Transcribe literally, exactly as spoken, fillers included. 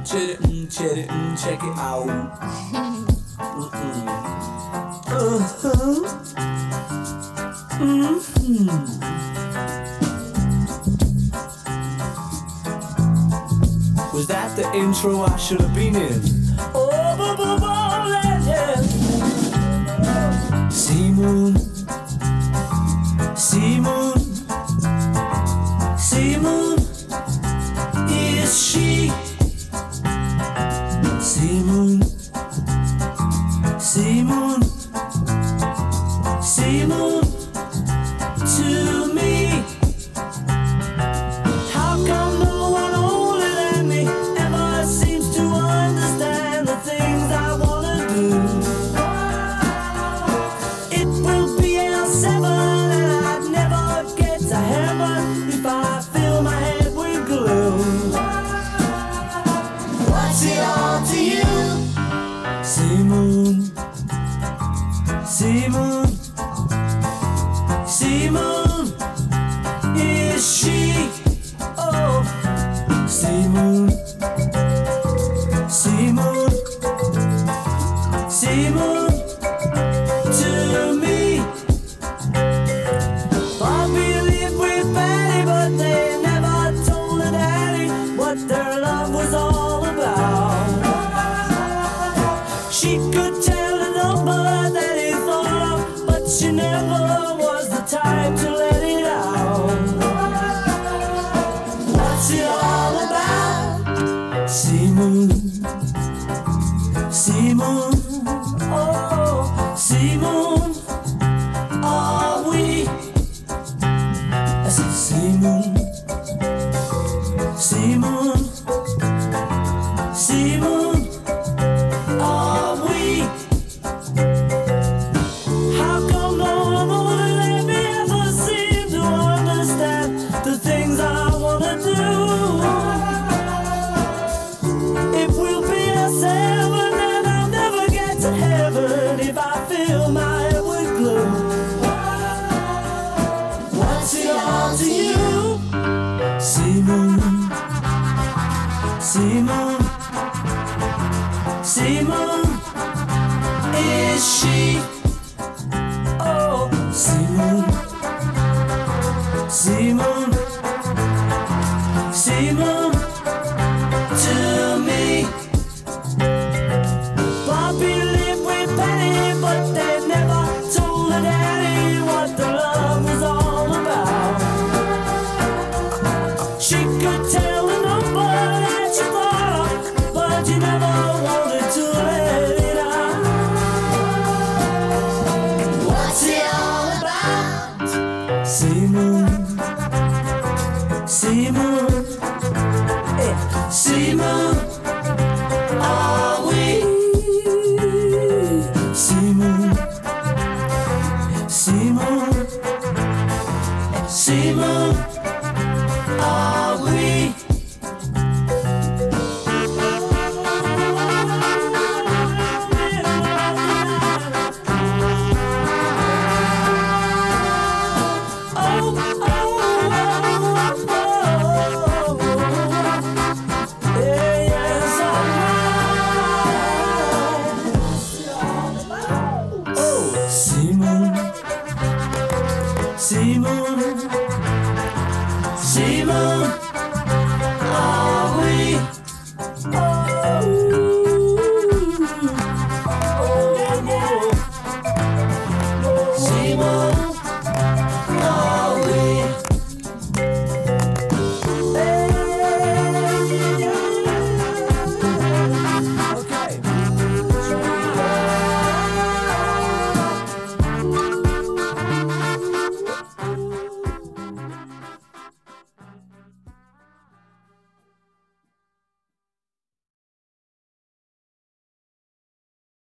check it, mm, check it, mm, check it out. Mm-mm. Uh-huh. Mm-hmm. Was that the intro I should have been in? Oh, bo, bo, bo, yeah. Sea moon, sea moon, sea moon, is she? Sea moon, sea moon, sea moon to me. How come no one older than me ever seems to understand the things I wanna do? It will be L seven and I'd never get to heaven if I fill my head with glue. What's it all to you? Sea moon, sea moon, sea moon, is she? Oh, sea moon, sea moon, sea moon to me. Bobby lived with Betty, but they never told her daddy what their love was all about. She could tell the number that he thought of, but she never was the type to let it out. What's it all about? Sea moon, sea moon, oh, sea moon, are we? I said sea moon, sea moon, sea moon, are we? How come no one older than me ever seemed to understand the things I wanna do? It will be a seven and I'll never get to heaven if I fill my head with glue. What's it all to you? Sea moon, sea moon, sea moon, is she? Oh, sea moon, sea moon, sea moon,